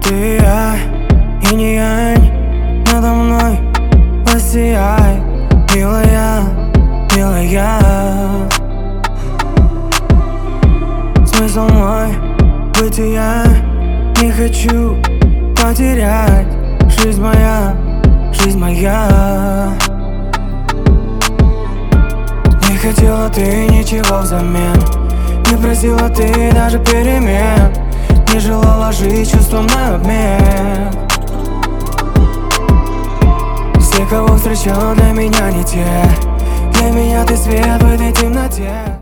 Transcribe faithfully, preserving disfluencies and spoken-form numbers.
ты и я, и не янь надо мной, воссияй, милая, милая. Смысл мой бытия не хочу потерять. Жизнь моя, жизнь моя. Не хотела ты ничего взамен, не просила ты даже перемен, не желала жить чувством на обмен. Все, кого встречал, для меня не те. Для меня ты свет в этой темноте.